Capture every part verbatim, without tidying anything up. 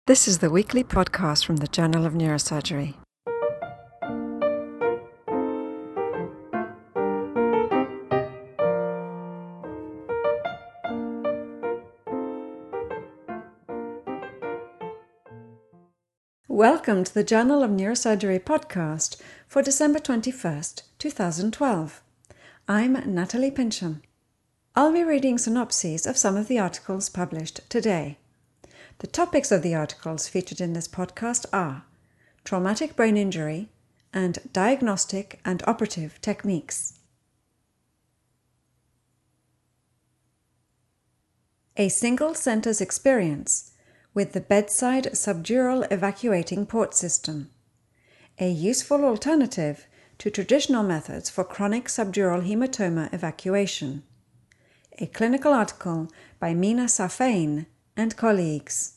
This is the weekly podcast from the Journal of Neurosurgery. Welcome to the Journal of Neurosurgery podcast for December twenty-first, two thousand twelve. I'm Natalie Pincham. I'll be reading synopses of some of the articles published today. The topics of the articles featured in this podcast are traumatic brain injury and diagnostic and operative techniques. A single center's experience with the bedside subdural evacuating port system, a useful alternative to traditional methods for chronic subdural hematoma evacuation. A clinical article by Mina Safein and colleagues.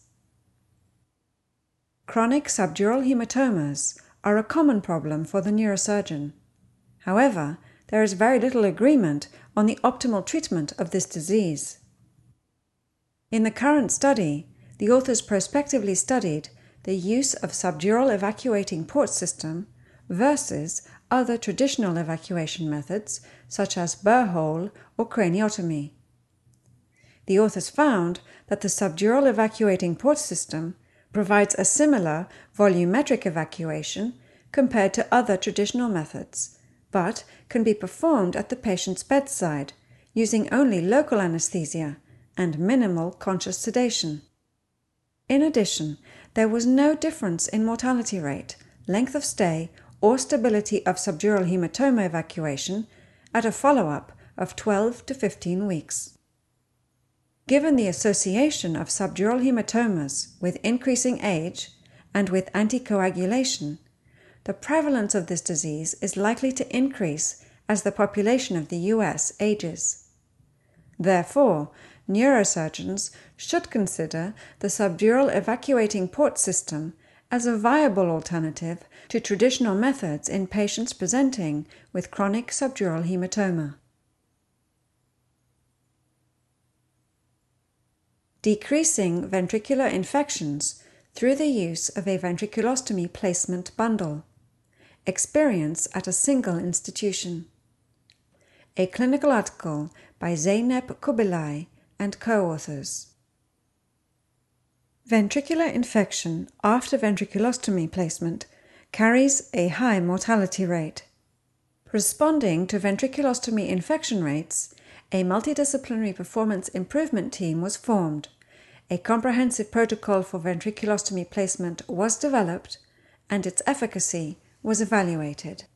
Chronic subdural hematomas are a common problem for the neurosurgeon. However, there is very little agreement on the optimal treatment of this disease. In the current study, the authors prospectively studied the use of subdural evacuating port system versus other traditional evacuation methods such as burr hole or craniotomy. The authors found that the subdural evacuating port system provides a similar volumetric evacuation compared to other traditional methods, but can be performed at the patient's bedside using only local anesthesia and minimal conscious sedation. In addition, there was no difference in mortality rate, length of stay, or stability of subdural hematoma evacuation at a follow-up of twelve to fifteen weeks. Given the association of subdural hematomas with increasing age and with anticoagulation, the prevalence of this disease is likely to increase as the population of the U S ages. Therefore, neurosurgeons should consider the subdural evacuating port system as a viable alternative to traditional methods in patients presenting with chronic subdural hematoma. Decreasing ventricular infections through the use of a ventriculostomy placement bundle. Experience at a single institution. A clinical article by Zeynep Kubilay and co-authors. Ventricular infection after ventriculostomy placement carries a high mortality rate. Responding to ventriculostomy infection rates, a multidisciplinary performance improvement team was formed. A comprehensive protocol for ventriculostomy placement was developed, and its efficacy was evaluated.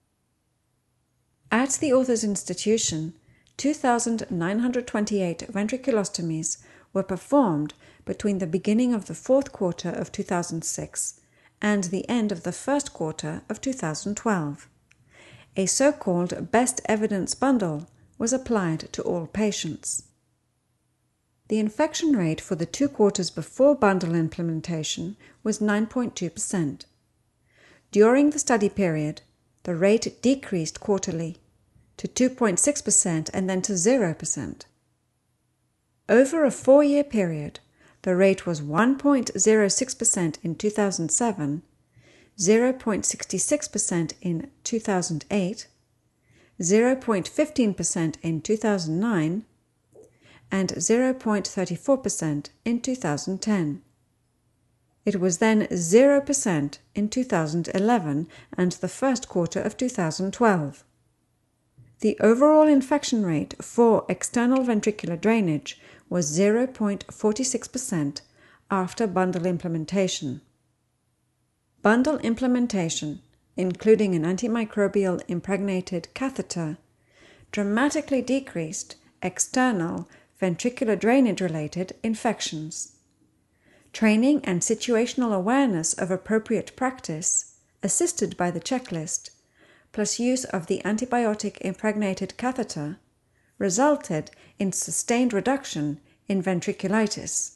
At the author's institution, two thousand nine hundred twenty-eight ventriculostomies were performed between the beginning of the fourth quarter of two thousand six and the end of the first quarter of two thousand twelve. A so-called best evidence bundle was applied to all patients. The infection rate for the two quarters before bundle implementation was nine point two percent. During the study period, the rate decreased quarterly to two point six percent and then to zero percent. Over a four-year period, the rate was one point zero six percent in two thousand seven, zero point six six percent in two thousand eight, zero point one five percent in two thousand nine, and zero point three four percent in two thousand ten. It was then zero percent in two thousand eleven and the first quarter of two thousand twelve. The overall infection rate for external ventricular drainage was zero point four six percent after bundle implementation. Bundle implementation, including an antimicrobial impregnated catheter, dramatically decreased external ventricular drainage-related infections. Training and situational awareness of appropriate practice, assisted by the checklist, plus use of the antibiotic impregnated catheter, resulted in sustained reduction in ventriculitis.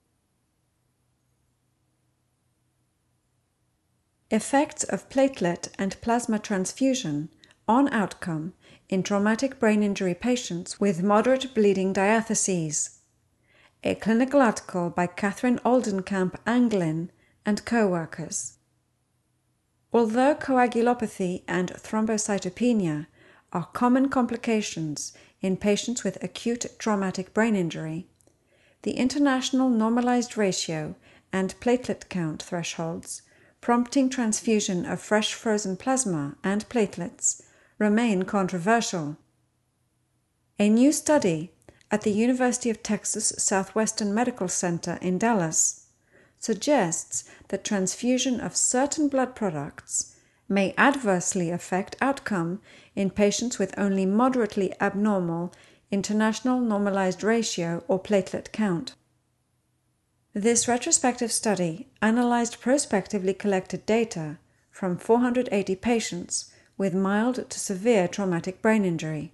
Effects of platelet and plasma transfusion on outcome in traumatic brain injury patients with moderate bleeding diatheses. a clinical article by Catherine Oldenkamp-Anglin and co-workers. Although coagulopathy and thrombocytopenia are common complications in patients with acute traumatic brain injury, the international normalized ratio and platelet count thresholds prompting transfusion of fresh frozen plasma and platelets remain controversial. A new study at the University of Texas Southwestern Medical Center in Dallas suggests that transfusion of certain blood products may adversely affect outcome in patients with only moderately abnormal international normalized ratio or platelet count. This retrospective study analyzed prospectively collected data from four hundred eighty patients with mild to severe traumatic brain injury.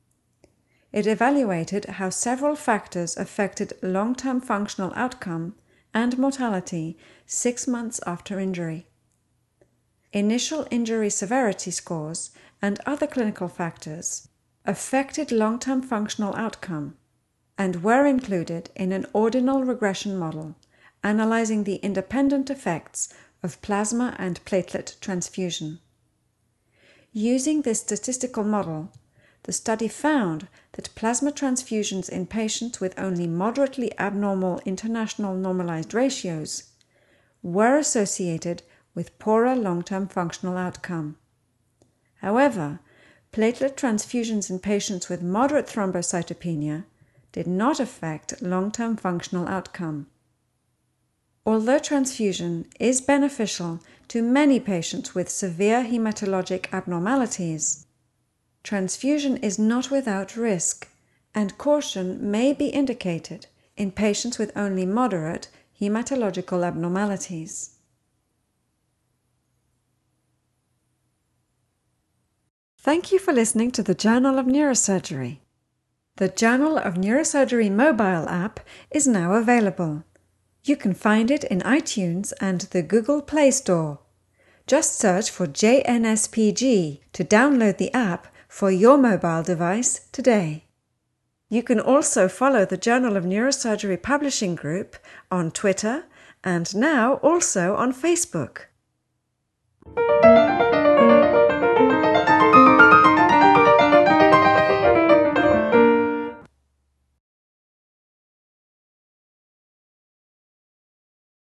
It evaluated how several factors affected long-term functional outcome and mortality six months after injury. Initial injury severity scores and other clinical factors affected long-term functional outcome and were included in an ordinal regression model analyzing the independent effects of plasma and platelet transfusion. Using this statistical model, the study found that plasma transfusions in patients with only moderately abnormal international normalized ratios were associated with poorer long-term functional outcome. However, platelet transfusions in patients with moderate thrombocytopenia did not affect long-term functional outcome. Although transfusion is beneficial to many patients with severe hematologic abnormalities, transfusion is not without risk, and caution may be indicated in patients with only moderate hematological abnormalities. Thank you for listening to the Journal of Neurosurgery. The Journal of Neurosurgery mobile app is now available. You can find it in iTunes and the Google Play Store. Just search for J N S P G to download the app for your mobile device today. You can also follow the Journal of Neurosurgery Publishing Group on Twitter and now also on Facebook.